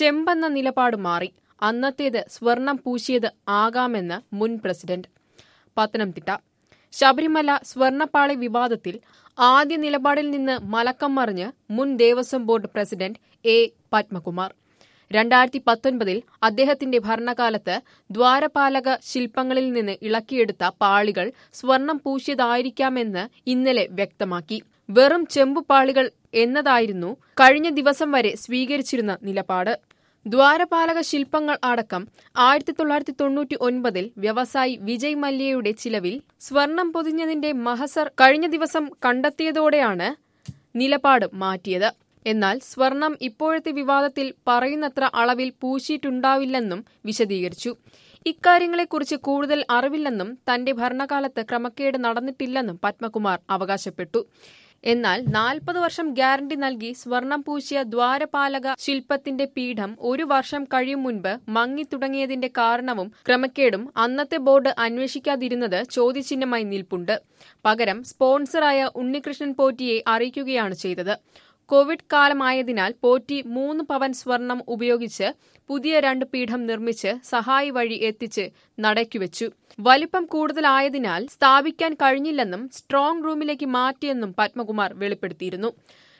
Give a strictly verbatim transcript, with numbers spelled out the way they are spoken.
ചെമ്പെന്ന നിലപാട് മാറി. അന്നത്തേത് സ്വർണം പൂശിയത് ആകാമെന്ന് മുൻ പ്രസിഡന്റ്. പത്തനംതിട്ട ശബരിമല സ്വർണപ്പാളി വിവാദത്തിൽ ആദ്യ നിലപാടിൽ നിന്ന് മലക്കം മറിഞ്ഞ് മുൻ Devaswom board president A Padmakumar. രണ്ടായിരത്തി പത്തൊൻപതിൽ അദ്ദേഹത്തിന്റെ ഭരണകാലത്ത് ദ്വാരപാലക ശില്പങ്ങളിൽ നിന്ന് ഇളക്കിയെടുത്ത പാളികൾ സ്വർണം പൂശിയതായിരിക്കാമെന്ന് ഇന്നലെ വ്യക്തമാക്കി. വെറും ചെമ്പുപാളികൾ എന്നതായിരുന്നു കഴിഞ്ഞ ദിവസം വരെ സ്വീകരിച്ചിരുന്ന നിലപാട്. ദ്വാരപാലക ശില്പങ്ങൾ അടക്കം ആയിരത്തി തൊള്ളായിരത്തി തൊണ്ണൂറ്റി ഒൻപതിൽ വ്യവസായി വിജയ് മല്യയുടെ ചിലവിൽ സ്വർണം പൊതിഞ്ഞതിന്റെ മഹസർ കഴിഞ്ഞ ദിവസം കണ്ടെത്തിയതോടെയാണ് നിലപാട് മാറ്റിയത്. എന്നാൽ സ്വർണം ഇപ്പോഴത്തെ വിവാദത്തിൽ പറയുന്നത്ര അളവിൽ പൂശിയിട്ടുണ്ടാവില്ലെന്നും വിശദീകരിച്ചു. ഇക്കാര്യങ്ങളെക്കുറിച്ച് കൂടുതൽ അറിവില്ലെന്നും തന്റെ ഭരണകാലത്ത് ക്രമക്കേട് നടന്നിട്ടില്ലെന്നും പത്മകുമാർ അവകാശപ്പെട്ടു. എന്നാൽ നാൽപ്പത് വർഷം ഗ്യാരണ്ടി നൽകി സ്വർണം പൂശിയ ദ്വാരപാലക ശില്പത്തിന്റെ പീഠം ഒരു വർഷം കഴിയും മുൻപ് മങ്ങിത്തുടങ്ങിയതിന്റെ കാരണവും ക്രമക്കേടും അന്നത്തെ ബോർഡ് അന്വേഷിക്കാതിരുന്നത് ചോദ്യചിഹ്നമായി നിൽപ്പുണ്ട്. പകരം സ്പോൺസറായ ഉണ്ണികൃഷ്ണൻ പോറ്റിയെ അറിയിക്കുകയാണ് ചെയ്തത്. കോവിഡ് കാലമായതിനാൽ പോറ്റി മൂന്ന് പവൻ സ്വർണം ഉപയോഗിച്ച് പുതിയ രണ്ട് പീഠം നിർമ്മിച്ച് സഹായി വഴി എത്തിച്ച് നടയ്ക്കുവെച്ചു. വലിപ്പം കൂടുതലായതിനാൽ സ്ഥാപിക്കാൻ കഴിഞ്ഞില്ലെന്നും സ്ട്രോങ് റൂമിലേക്ക് മാറ്റിയെന്നും പത്മകുമാർ വെളിപ്പെടുത്തിയിരുന്നു.